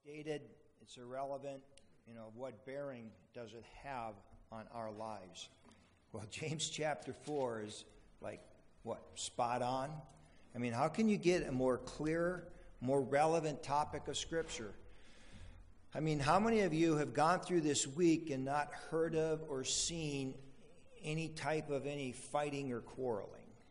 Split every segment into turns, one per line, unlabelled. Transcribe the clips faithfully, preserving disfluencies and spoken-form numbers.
Dated, it's irrelevant. You know, what bearing does it have on our lives? Well, James chapter four is like, what, spot on? I mean, how can you get a more clear, more relevant topic of Scripture? I mean, how many of you have gone through this week and not heard of or seen any type of any fighting or quarreling?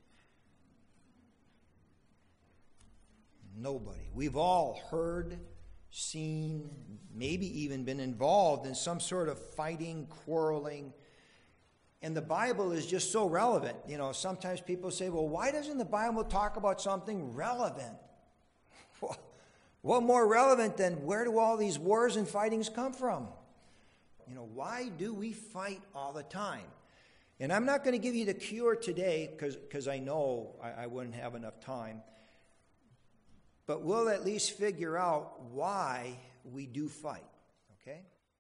Nobody. We've all heard, seen, maybe even been involved in some sort of fighting, quarreling. And the Bible is just so relevant. You know, sometimes people say, well, why doesn't the Bible talk about something relevant? Well, what more relevant than where do all these wars and fightings come from? You know, why do we fight all the time? And I'm not going to give you the cure today because I know I, I wouldn't have enough time. But we'll at least figure out why we do fight, okay?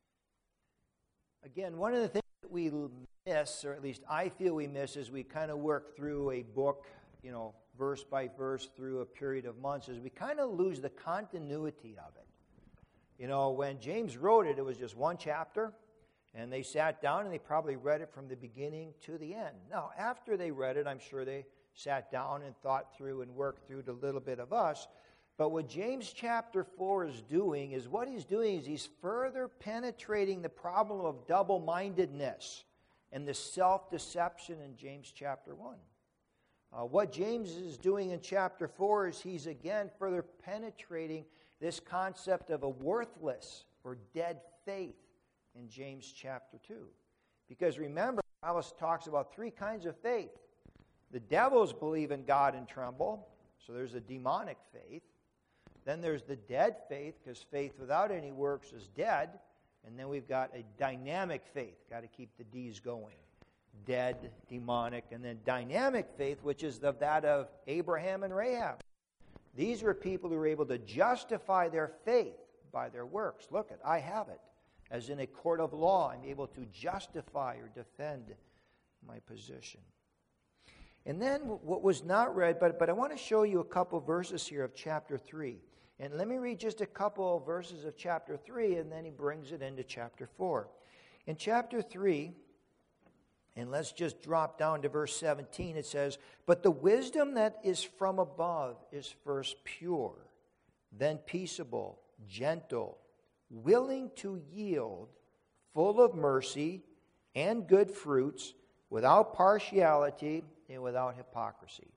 Again, one of the things that we miss, or at least I feel we miss, as we kind of work through a book, you know, verse by verse through a period of months, is we kind of lose the continuity of it. You know, when James wrote it, it was just one chapter, and they sat down and they probably read it from the beginning to the end. Now, after they read it, I'm sure they sat down and thought through and worked through a little bit of us. But what James chapter four is doing is what he's doing is he's further penetrating the problem of double-mindedness and the self-deception in James chapter one. Uh, what James is doing in chapter four is he's again further penetrating this concept of a worthless or dead faith in James chapter two. Because remember, the Bible talks about three kinds of faith. The devils believe in God and tremble, so there's a demonic faith. Then there's the dead faith, because faith without any works is dead. And then we've got a dynamic faith. Got to keep the D's going. Dead, demonic, and then dynamic faith, which is the, that of Abraham and Rahab. These were people who were able to justify their faith by their works. Look, it, I have it. As in a court of law, I'm able to justify or defend my position. And then what was not read, but, but I want to show you a couple verses here of chapter three. And let me read just a couple of verses of chapter three, and then he brings it into chapter four. In chapter three, and let's just drop down to verse seventeen, it says, "But the wisdom that is from above is first pure, then peaceable, gentle, willing to yield, full of mercy and good fruits, without partiality and without hypocrisy."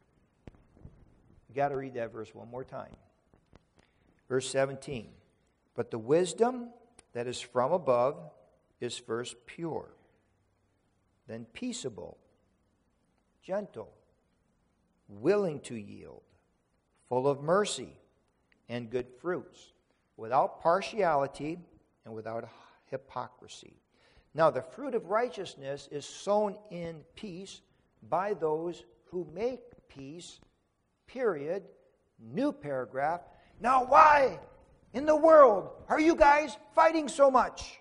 You got to read that verse one more time. Verse seventeen, "But the wisdom that is from above is first pure, then peaceable, gentle, willing to yield, full of mercy and good fruits, without partiality and without hypocrisy. Now the fruit of righteousness is sown in peace by those who make peace," period, new paragraph. Now why in the world are you guys fighting so much?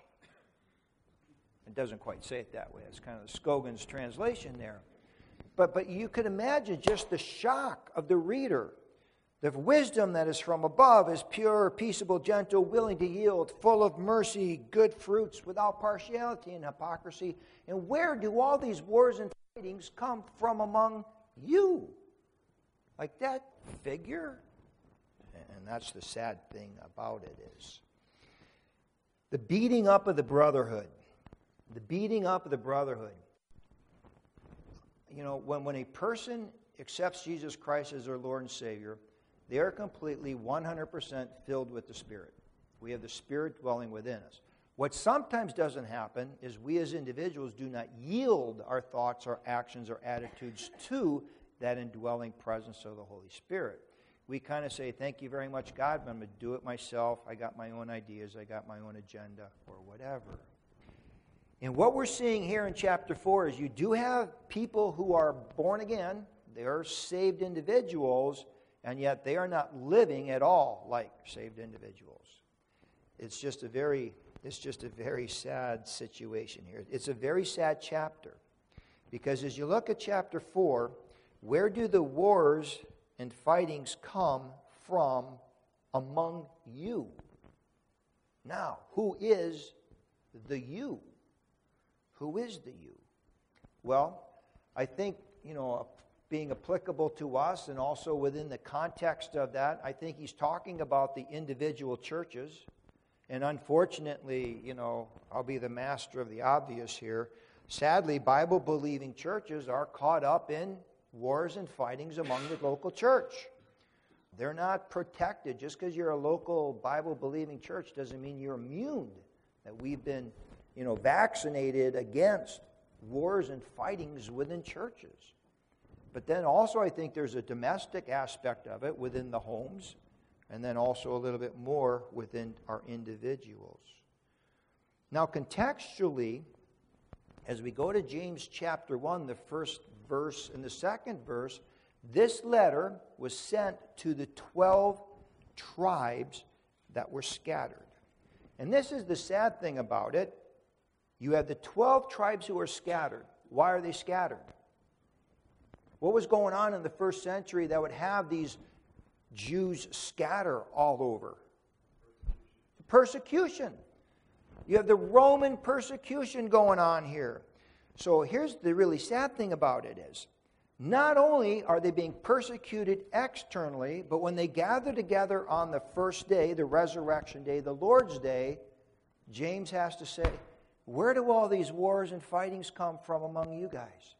It doesn't quite say it that way. It's kind of Scoggins translation there. But, but you can imagine just the shock of the reader. The wisdom that is from above is pure, peaceable, gentle, willing to yield, full of mercy, good fruits, without partiality and hypocrisy. And where do all these wars and fightings come from among you? Like that figure? And that's the sad thing about it is the beating up of the brotherhood. The beating up of the brotherhood. You know, when, when a person accepts Jesus Christ as their Lord and Savior, they are completely one hundred percent filled with the Spirit. We have the Spirit dwelling within us. What sometimes doesn't happen is we as individuals do not yield our thoughts, our actions, our attitudes to that indwelling presence of the Holy Spirit. We kind of say, thank you very much, God, but I'm going to do it myself. I got my own ideas. I got my own agenda, or whatever. And what we're seeing here in chapter four is you do have people who are born again. They are saved individuals, and yet they are not living at all like saved individuals. It's just a very, it's just a very sad situation here. It's a very sad chapter. Because as you look at chapter four, where do the wars and fightings come from among you? Now, who is the you? Who is the you? Well, I think, you know, being applicable to us and also within the context of that, I think he's talking about the individual churches. And unfortunately, you know, I'll be the master of the obvious here. Sadly, Bible-believing churches are caught up in wars and fightings among the local church. They're not protected. Just because you're a local Bible-believing church doesn't mean you're immune. That we've been, you know, vaccinated against wars and fightings within churches. But then also I think there's a domestic aspect of it within the homes, and then also a little bit more within our individuals. Now contextually, as we go to James chapter one, the first verse and the second verse, this letter was sent to the twelve tribes that were scattered. And this is the sad thing about it. You have the twelve tribes who are scattered. Why are they scattered? What was going on in the first century that would have these Jews scatter all over? Persecution. You have the Roman persecution going on here. So here's the really sad thing about it is, not only are they being persecuted externally, but when they gather together on the first day, the resurrection day, the Lord's day, James has to say, where do all these wars and fightings come from among you guys?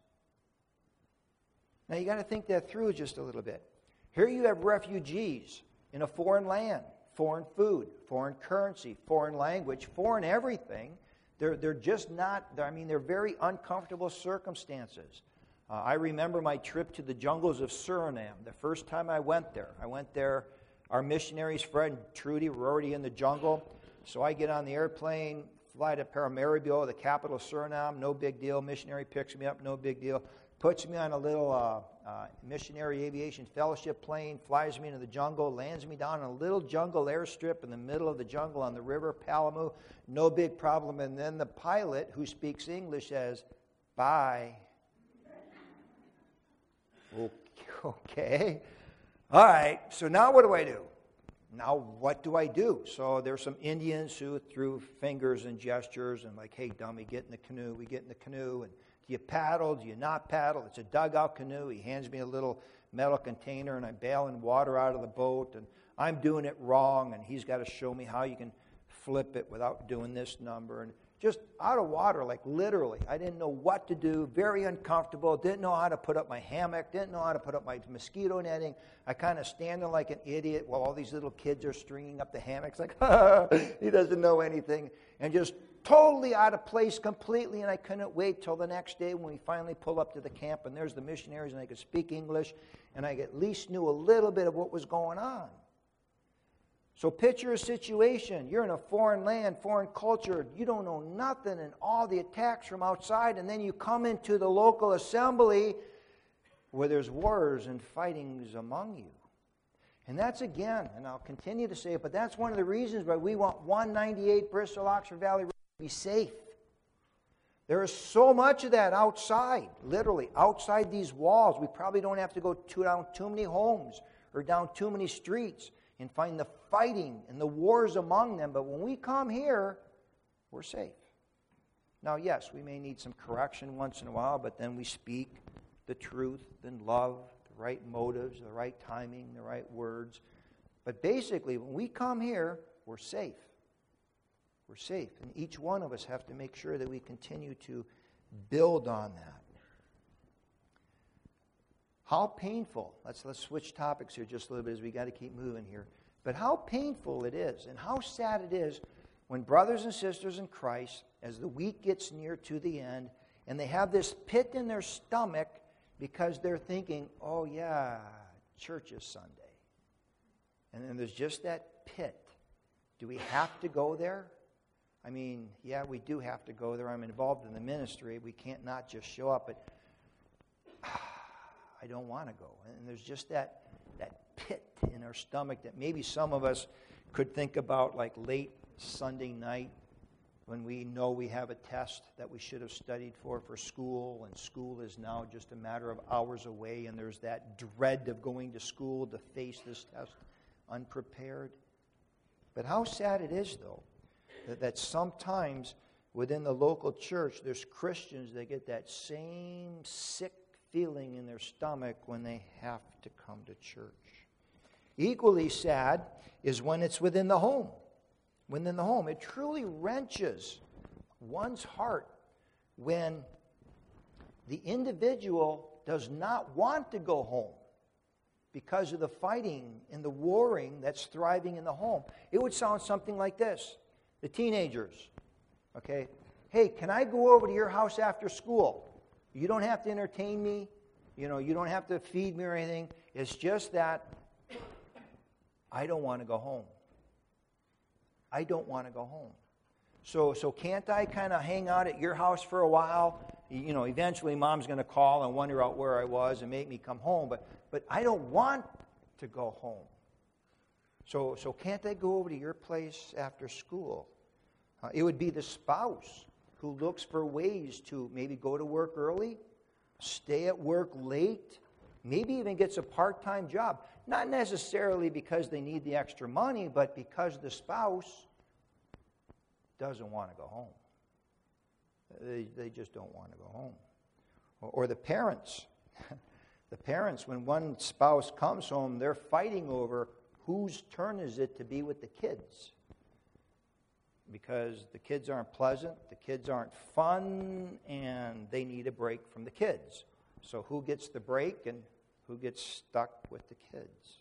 Now you got to think that through just a little bit. Here you have refugees in a foreign land, foreign food, foreign currency, foreign language, foreign everything. They're, they're just not, I mean, they're very uncomfortable circumstances. Uh, I remember my trip to the jungles of Suriname. The first time I went there, I went there, our missionaries, Fred and Trudy, were already in the jungle. So I get on the airplane, fly to Paramaribo, the capital of Suriname, no big deal. Missionary picks me up, no big deal. Puts me on a little uh, uh, missionary aviation fellowship plane, flies me into the jungle, lands me down in a little jungle airstrip in the middle of the jungle on the river Palamu. No big problem. And then the pilot, who speaks English, says, bye. Okay. All right. So now what do I do? Now what do I do? So there's some Indians who threw fingers and gestures and like, hey, dummy, get in the canoe. We get in the canoe. And do you paddle? Do you not paddle? It's a dugout canoe. He hands me a little metal container and I'm bailing water out of the boat. And I'm doing it wrong. And he's got to show me how you can flip it without doing this number. And just out of water, like literally. I didn't know what to do, very uncomfortable, didn't know how to put up my hammock, didn't know how to put up my mosquito netting. I kind of standing like an idiot while all these little kids are stringing up the hammocks like, he doesn't know anything. And just totally out of place completely, and I couldn't wait till the next day when we finally pull up to the camp, and there's the missionaries, and I could speak English, and I at least knew a little bit of what was going on. So picture a situation. You're in a foreign land, foreign culture. You don't know nothing and all the attacks from outside. And then you come into the local assembly where there's wars and fightings among you. And that's again, and I'll continue to say it, but that's one of the reasons why we want one ninety-eight Bristol Oxford Valley Road to be safe. There is so much of that outside, literally, outside these walls. We probably don't have to go too, down too many homes or down too many streets and find the fighting and the wars among them. But when we come here, we're safe. Now, yes, we may need some correction once in a while, but then we speak the truth in love, the right motives, the right timing, the right words. But basically, when we come here, we're safe. We're safe. And each one of us have to make sure that we continue to build on that. How painful, let's, let's switch topics here just a little bit as we got to keep moving here. But how painful it is and how sad it is when brothers and sisters in Christ, as the week gets near to the end, and they have this pit in their stomach because they're thinking, oh yeah, church is Sunday. And then there's just that pit. Do we have to go there? I mean, yeah, we do have to go there. I'm involved in the ministry. We can't not just show up, but I don't want to go. And there's just that, that pit in our stomach that maybe some of us could think about like late Sunday night when we know we have a test that we should have studied for for school, and school is now just a matter of hours away, and there's that dread of going to school to face this test unprepared. But how sad it is, though, that, that sometimes within the local church, there's Christians that get that same sick feeling in their stomach when they have to come to church. Equally sad is when it's within the home. Within the home, it truly wrenches one's heart when the individual does not want to go home because of the fighting and the warring that's thriving in the home. It would sound something like this. The teenagers, okay, hey, can I go over to your house after school? You don't have to entertain me. You know, you don't have to feed me or anything. It's just that I don't want to go home. I don't want to go home. So, so can't I kind of hang out at your house for a while? You know, eventually Mom's going to call and wonder out where I was and make me come home. But, but I don't want to go home. So, so can't I go over to your place after school? Uh, it would be the spouse who looks for ways to maybe go to work early, stay at work late, maybe even gets a part-time job. Not necessarily because they need the extra money, but because the spouse doesn't want to go home. They, they just don't want to go home. Or, or the parents. The parents, when one spouse comes home, they're fighting over whose turn is it to be with the kids. Because the kids aren't pleasant, the kids aren't fun, and they need a break from the kids. So who gets the break and who gets stuck with the kids?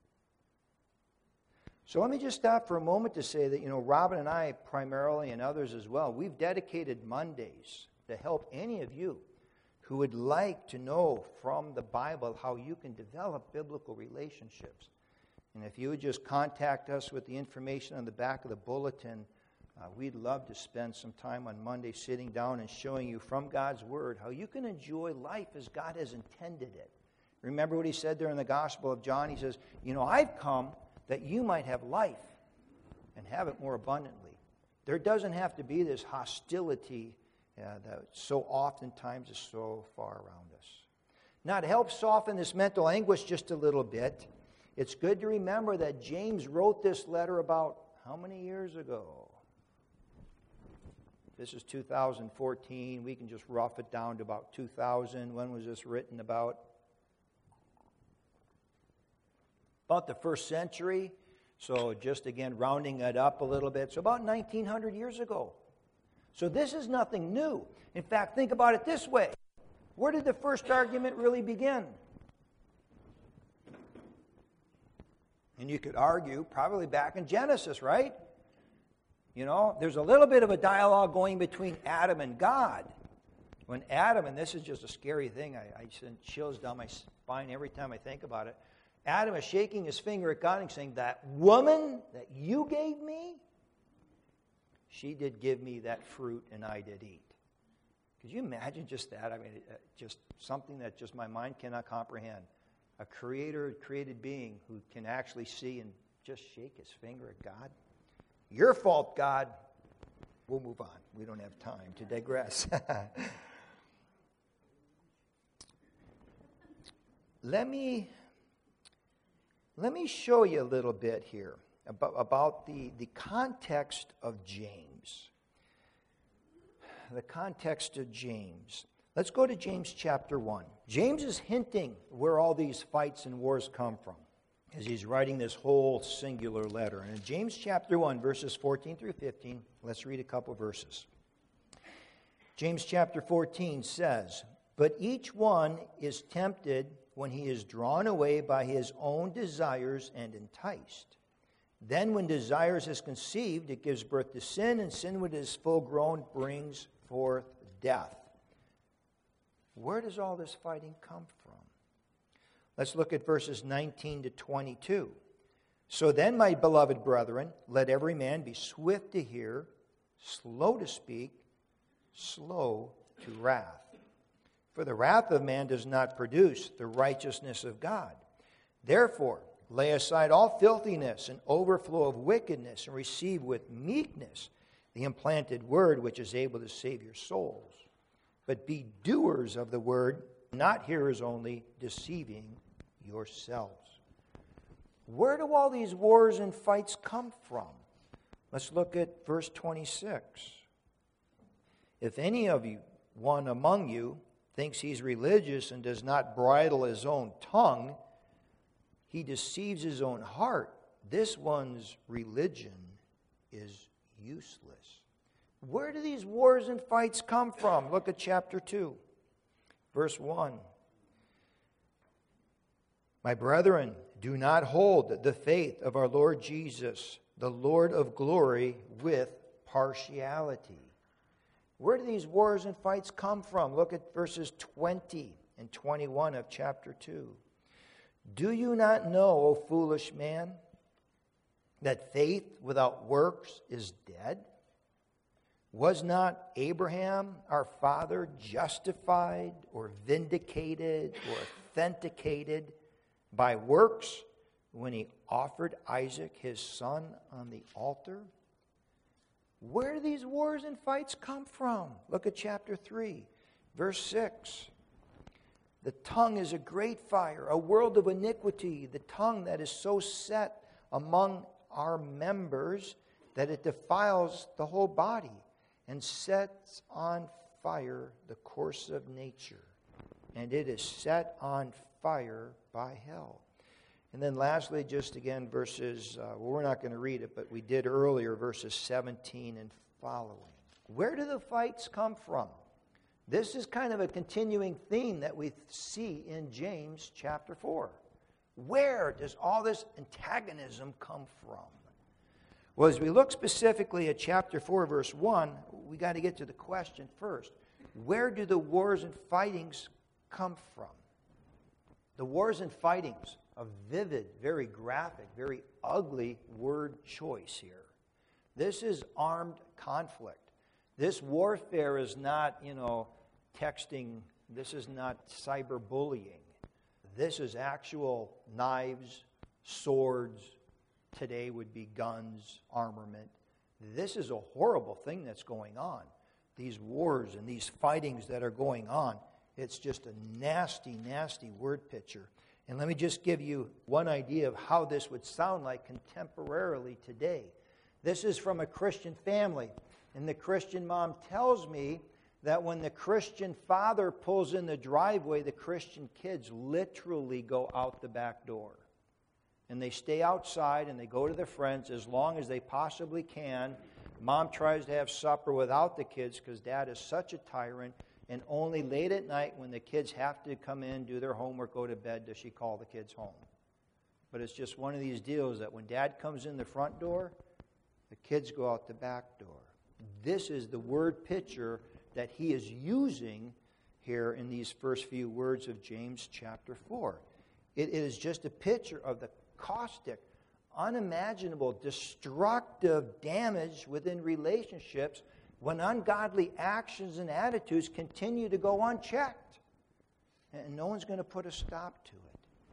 So let me just stop for a moment to say that, you know, Robin and I primarily, and others as well, we've dedicated Mondays to help any of you who would like to know from the Bible how you can develop biblical relationships. And if you would just contact us with the information on the back of the bulletin, uh, we'd love to spend some time on Monday sitting down and showing you from God's Word how you can enjoy life as God has intended it. Remember what he said there in the Gospel of John? He says, you know, I've come that you might have life and have it more abundantly. There doesn't have to be this hostility uh, that so oftentimes is so far around us. Now, to help soften this mental anguish just a little bit, it's good to remember that James wrote this letter about how many years ago? This is two thousand fourteen. We can just rough it down to about two thousand. When was this written about? About the first century. So just again, rounding it up a little bit. So about nineteen hundred years ago. So this is nothing new. In fact, think about it this way. Where did the first argument really begin? And you could argue probably back in Genesis, right? You know, there's a little bit of a dialogue going between Adam and God. When Adam, and this is just a scary thing, I, I send chills down my spine every time I think about it. Adam is shaking his finger at God and saying, that woman that you gave me, she did give me that fruit and I did eat. Could you imagine just that? I mean, just something that just my mind cannot comprehend. A creator, created being who can actually see and just shake his finger at God. Your fault, God. We'll move on. We don't have time to digress. Let me, let me show you a little bit here about, about the, the context of James. The context of James. Let's go to James chapter one. James is hinting where all these fights and wars come from as he's writing this whole singular letter. And in James chapter one, verses fourteen through fifteen, let's read a couple verses. James chapter fourteen says, but each one is tempted when he is drawn away by his own desires and enticed. Then when desires is conceived, it gives birth to sin, and sin when it is full grown brings forth death. Where does all this fighting come from? Let's look at verses nineteen to twenty-two. So then, my beloved brethren, let every man be swift to hear, slow to speak, slow to wrath. For the wrath of man does not produce the righteousness of God. Therefore, lay aside all filthiness and overflow of wickedness, and receive with meekness the implanted word which is able to save your souls. But be doers of the word, not hearers only, deceiving yourselves. Where do all these wars and fights come from? Let's look at verse twenty-six. If any of you, one among you, thinks he's religious and does not bridle his own tongue, he deceives his own heart. This one's religion is useless. Where do these wars and fights come from? Look at chapter two, verse one. My brethren, do not hold the faith of our Lord Jesus, the Lord of glory, with partiality. Where do these wars and fights come from? Look at verses twenty and twenty-one of chapter two. Do you not know, O foolish man, that faith without works is dead? Was not Abraham, our father, justified or vindicated or authenticated by works when he offered Isaac, his son, on the altar? Where do these wars and fights come from? Look at chapter three, verse six. The tongue is a great fire, a world of iniquity. The tongue that is so set among our members that it defiles the whole body and sets on fire the course of nature. And it is set on fire by hell. And then lastly, just again, verses, uh, well, we're not going to read it, but we did earlier, verses seventeen and following. Where do the fights come from? This is kind of a continuing theme that we see in James chapter four. Where does all this antagonism come from? Well, as we look specifically at chapter four, verse one, we got to get to the question first. Where do the wars and fightings come from? The wars and fightings, a vivid, very graphic, very ugly word choice here. This is armed conflict. This warfare is not, you know, texting. This is not cyberbullying. This is actual knives, swords. Today would be guns, armament. This is a horrible thing that's going on. These wars and these fightings that are going on. It's just a nasty, nasty word picture. And let me just give you one idea of how this would sound like contemporarily today. This is from a Christian family. And the Christian mom tells me that when the Christian father pulls in the driveway, the Christian kids literally go out the back door. And they stay outside and they go to their friends as long as they possibly can. Mom tries to have supper without the kids because dad is such a tyrant. And only late at night when the kids have to come in, do their homework, go to bed, does she call the kids home. But it's just one of these deals that when dad comes in the front door, the kids go out the back door. This is the word picture that he is using here in these first few words of James chapter four. It is just a picture of the caustic, unimaginable, destructive damage within relationships when ungodly actions and attitudes continue to go unchecked. And no one's going to put a stop to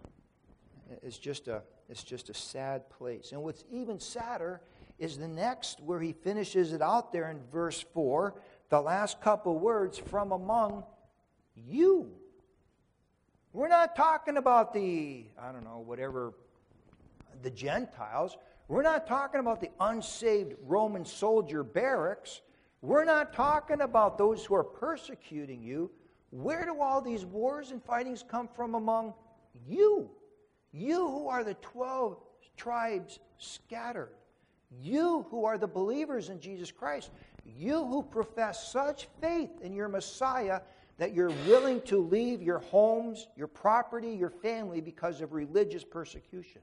it. It's just a, it's just a sad place. And what's even sadder is the next, where he finishes it out there in verse four, the last couple words, from among you. We're not talking about the, I don't know, whatever, the Gentiles. We're not talking about the unsaved Roman soldier barracks. We're not talking about those who are persecuting you. Where do all these wars and fightings come from among you? You who are the twelve tribes scattered. You who are the believers in Jesus Christ. You who profess such faith in your Messiah that you're willing to leave your homes, your property, your family because of religious persecution.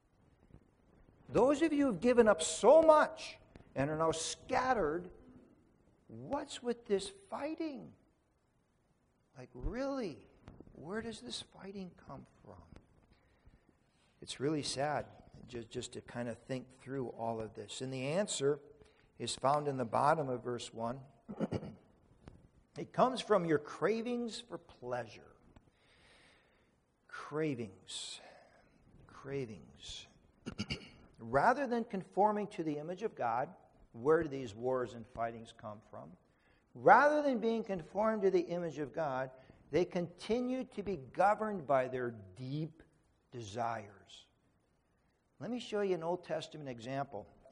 Those of you who have given up so much and are now scattered, what's with this fighting? Like, really, where does this fighting come from? It's really sad just, just to kind of think through all of this. And the answer is found in the bottom of verse one. It comes from your cravings for pleasure. Cravings. Cravings. Rather than conforming to the image of God, where do these wars and fightings come from? Rather than being conformed to the image of God, they continue to be governed by their deep desires. Let me show you an Old Testament example.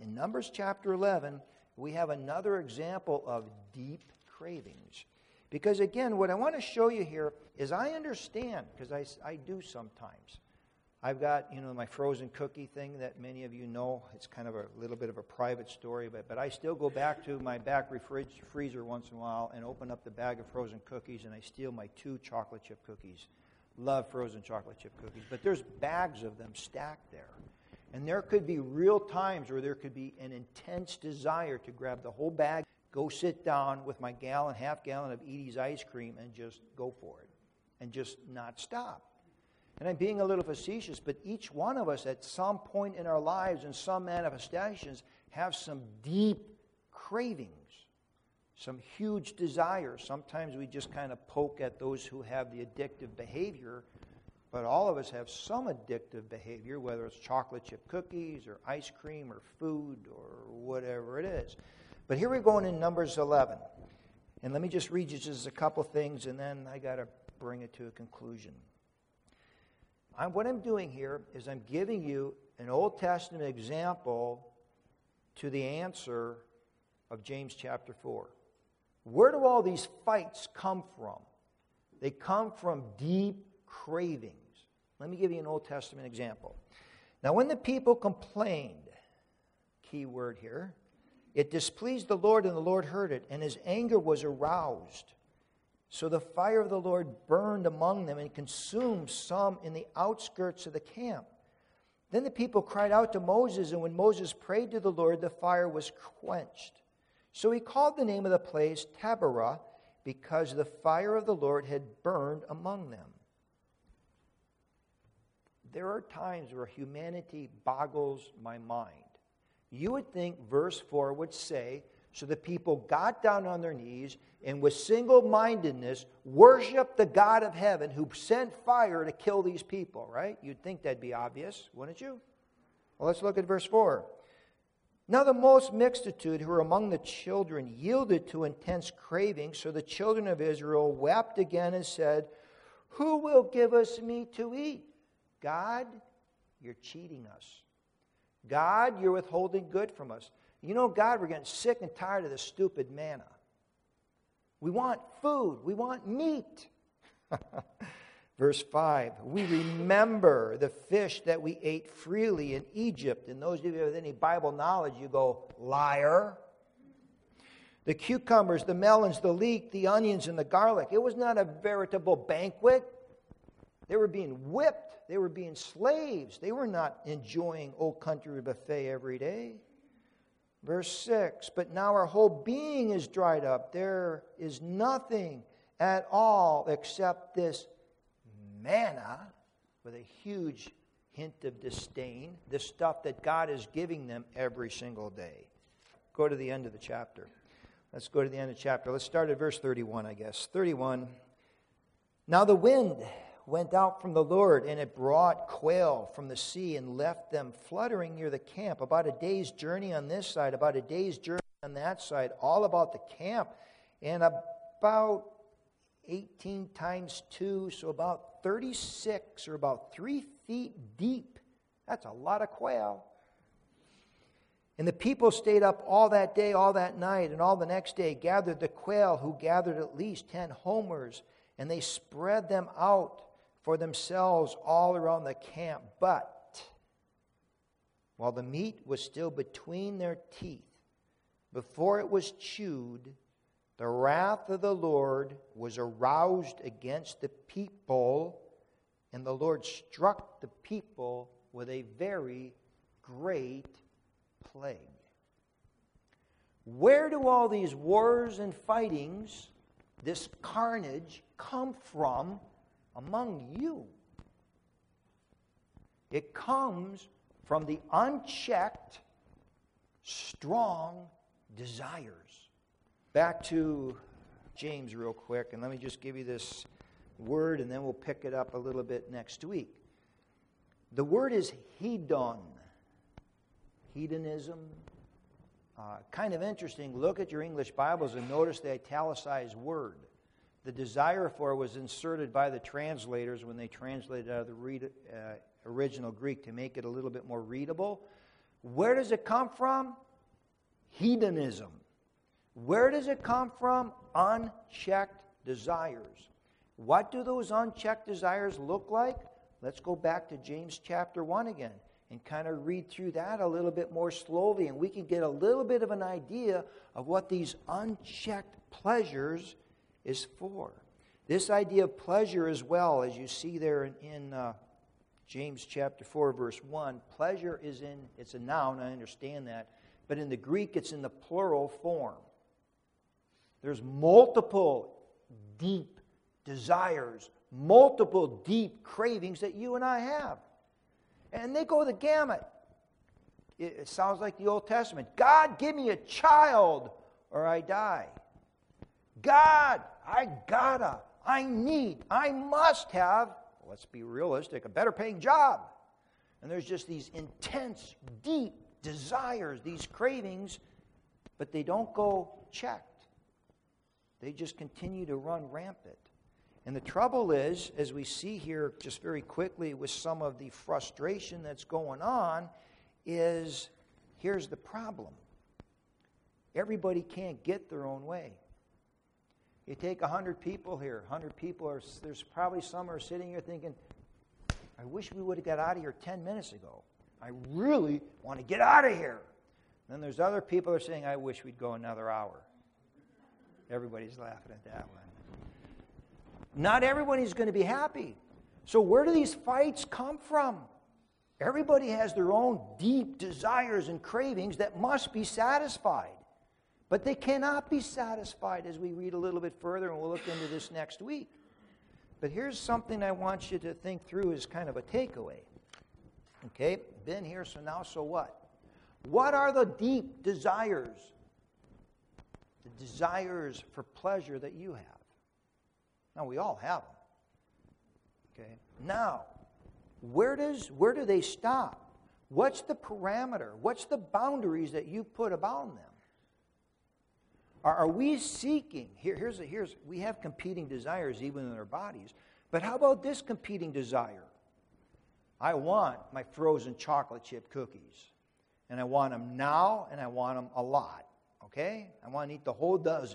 in Numbers chapter eleven, we have another example of deep cravings. Because again, what I want to show you here is I understand, because I, I do sometimes. I've got, you know, my frozen cookie thing that many of you know. It's kind of a little bit of a private story, but, but I still go back to my back refrig- freezer once in a while and open up the bag of frozen cookies, and I steal my two chocolate chip cookies. Love frozen chocolate chip cookies. But there's bags of them stacked there. And there could be real times where there could be an intense desire to grab the whole bag, go sit down with my gallon, half gallon of Edie's ice cream, and just go for it. And just not stop. And I'm being a little facetious, but each one of us at some point in our lives and some manifestations have some deep cravings, some huge desires. Sometimes we just kind of poke at those who have the addictive behavior, but all of us have some addictive behavior, whether it's chocolate chip cookies or ice cream or food or whatever it is. But here we're going in Numbers eleven. And let me just read you just a couple things, and then I got to bring it to a conclusion. I'm, what I'm doing here is I'm giving you an Old Testament example to the answer of James chapter four. Where do all these fights come from? They come from deep cravings. Let me give you an Old Testament example. Now, when the people complained, key word here, it displeased the Lord, and the Lord heard it, and his anger was aroused. So the fire of the Lord burned among them and consumed some in the outskirts of the camp. Then the people cried out to Moses, and when Moses prayed to the Lord, the fire was quenched. So he called the name of the place Taberah, because the fire of the Lord had burned among them. There are times where humanity boggles my mind. You would think verse four would say, so the people got down on their knees and with single-mindedness worshiped the God of heaven who sent fire to kill these people, right? You'd think that'd be obvious, wouldn't you? Well, let's look at verse four. Now the most mixtitude who were among the children yielded to intense craving, so the children of Israel wept again and said, who will give us meat to eat? God, you're cheating us. God, you're withholding good from us. You know, God, we're getting sick and tired of this stupid manna. We want food. We want meat. Verse five, we remember the fish that we ate freely in Egypt. And those of you with any Bible knowledge, you go, liar. The cucumbers, the melons, the leek, the onions, and the garlic. It was not a veritable banquet. They were being whipped. They were being slaves. They were not enjoying old country buffet every day. Verse six, but now our whole being is dried up. There is nothing at all except this manna, with a huge hint of disdain, the stuff that God is giving them every single day. Go to the end of the chapter. Let's go to the end of the chapter. Let's start at verse thirty-one, I guess. thirty-one. Now the wind went out from the Lord, and it brought quail from the sea and left them fluttering near the camp, about a day's journey on this side, about a day's journey on that side, all about the camp, and about eighteen times two, so about thirty-six, or about three feet deep. That's a lot of quail. And the people stayed up all that day, all that night, and all the next day gathered the quail, who gathered at least ten homers, and they spread them out for themselves all around the camp. But while the meat was still between their teeth, before it was chewed, the wrath of the Lord was aroused against the people, and the Lord struck the people with a very great plague. Where do all these wars and fightings, this carnage, come from among you? It comes from the unchecked, strong desires. Back to James real quick, and let me just give you this word, and then we'll pick it up a little bit next week. The word is hedon. Hedonism. Uh, kind of interesting. Look at your English Bibles and notice the italicized word. The desire for it was inserted by the translators when they translated out of the read, uh, original Greek to make it a little bit more readable. Where does it come from? Hedonism. Where does it come from? Unchecked desires. What do those unchecked desires look like? Let's go back to James chapter one again and kind of read through that a little bit more slowly, and we can get a little bit of an idea of what these unchecked pleasures is for. This idea of pleasure as well, as you see there in, in uh, James chapter four, verse one, pleasure is in, it's a noun, I understand that, but in the Greek it's in the plural form. There's multiple deep desires, multiple deep cravings that you and I have. And they go the gamut. It, it sounds like the Old Testament. God, give me a child or I die. God, I gotta, I need, I must have, let's be realistic, a better paying job. And there's just these intense, deep desires, these cravings, but they don't go checked. They just continue to run rampant. And the trouble is, as we see here just very quickly with some of the frustration that's going on, is here's the problem. Everybody can't get their own way. You take one hundred people here, one hundred people, are, there's probably some are sitting here thinking, I wish we would have got out of here ten minutes ago. I really want to get out of here. And then there's other people who are saying, I wish we'd go another hour. Everybody's laughing at that one. Not everybody's going to be happy. So where do these fights come from? Everybody has their own deep desires and cravings that must be satisfied. But they cannot be satisfied as we read a little bit further, and we'll look into this next week. But here's something I want you to think through as kind of a takeaway. Okay, been here, so now so what? What are the deep desires? The desires for pleasure that you have. Now, we all have them. Okay. Now, where does where do they stop? What's the parameter? What's the boundaries that you put about them? Are, are we seeking? Here, here's a, here's we have competing desires even in our bodies. But how about this competing desire? I want my frozen chocolate chip cookies, and I want them now, and I want them a lot. Okay, I want to eat the whole dozen.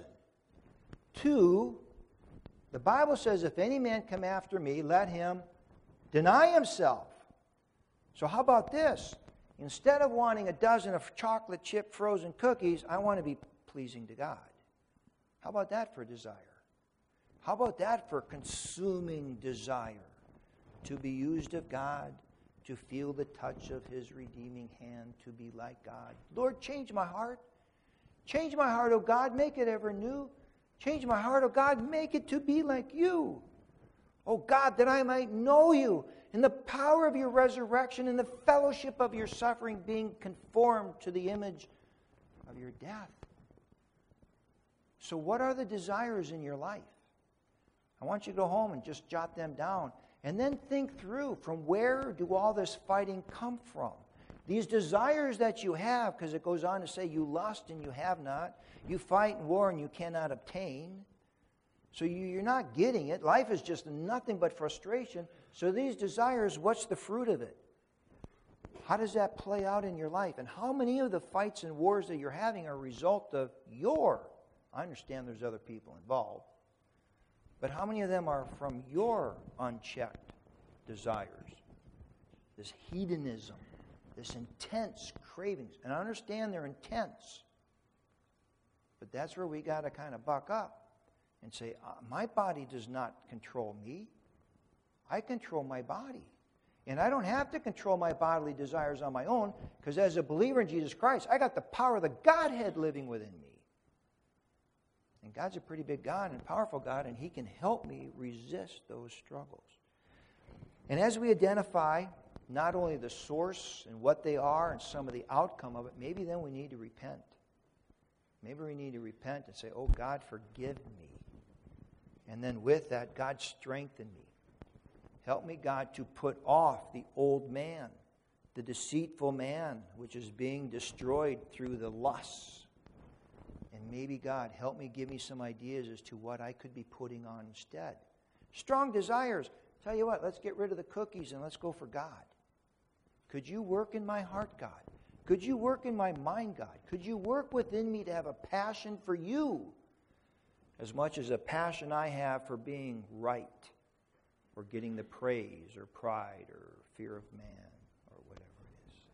Two. The Bible says, if any man come after me, let him deny himself. So how about this? Instead of wanting a dozen of chocolate chip frozen cookies, I want to be pleasing to God. How about that for desire? How about that for consuming desire? To be used of God, to feel the touch of His redeeming hand, to be like God. Lord, change my heart. Change my heart, O God, make it ever new. Change my heart, oh God, make it to be like you. Oh God, that I might know you in the power of your resurrection, in the fellowship of your suffering, being conformed to the image of your death. So what are the desires in your life? I want you to go home and just jot them down. And then think through, from where do all this fighting come from? These desires that you have, because it goes on to say you lust and you have not. You fight and war and you cannot obtain. So you, you're not getting it. Life is just nothing but frustration. So these desires, what's the fruit of it? How does that play out in your life? And how many of the fights and wars that you're having are a result of your, I understand there's other people involved, but how many of them are from your unchecked desires? This hedonism. This intense cravings. And I understand they're intense. But that's where we got to kind of buck up and say, uh, my body does not control me. I control my body. And I don't have to control my bodily desires on my own, because as a believer in Jesus Christ, I got the power of the Godhead living within me. And God's a pretty big God and powerful God, and He can help me resist those struggles. And as we identify not only the source and what they are and some of the outcome of it, maybe then we need to repent. Maybe we need to repent and say, oh, God, forgive me. And then with that, God, strengthen me. Help me, God, to put off the old man, the deceitful man, which is being destroyed through the lusts. And maybe, God, help me, give me some ideas as to what I could be putting on instead. Strong desires. Tell you what, let's get rid of the cookies and let's go for God. Could you work in my heart, God? Could you work in my mind, God? Could you work within me to have a passion for you as much as a passion I have for being right or getting the praise or pride or fear of man or whatever it is?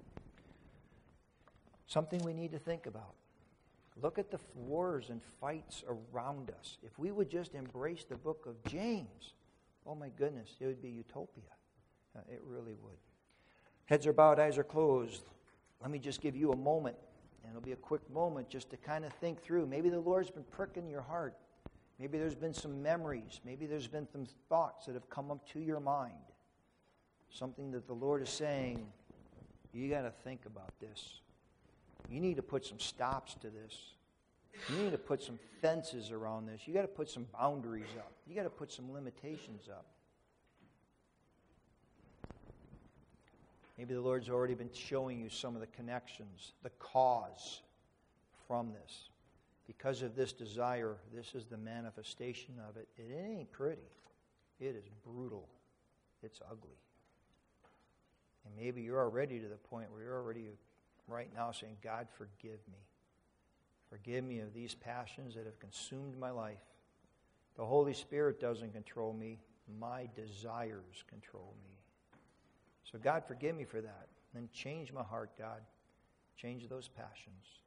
Something we need to think about. Look at the wars and fights around us. If we would just embrace the book of James, oh my goodness, it would be utopia. Uh, it really would. Heads are bowed, eyes are closed. Let me just give you a moment, and it'll be a quick moment just to kind of think through. Maybe the Lord's been pricking your heart. Maybe there's been some memories. Maybe there's been some thoughts that have come up to your mind. Something that the Lord is saying, you got to think about this. You need to put some stops to this. You need to put some fences around this. You got to put some boundaries up. You got to put some limitations up. Maybe the Lord's already been showing you some of the connections, the cause from this. Because of this desire, this is the manifestation of it. It ain't pretty. It is brutal. It's ugly. And maybe you're already to the point where you're already right now saying, God, forgive me. Forgive me of these passions that have consumed my life. The Holy Spirit doesn't control me. My desires control me. So God, forgive me for that. And change my heart, God. Change those passions.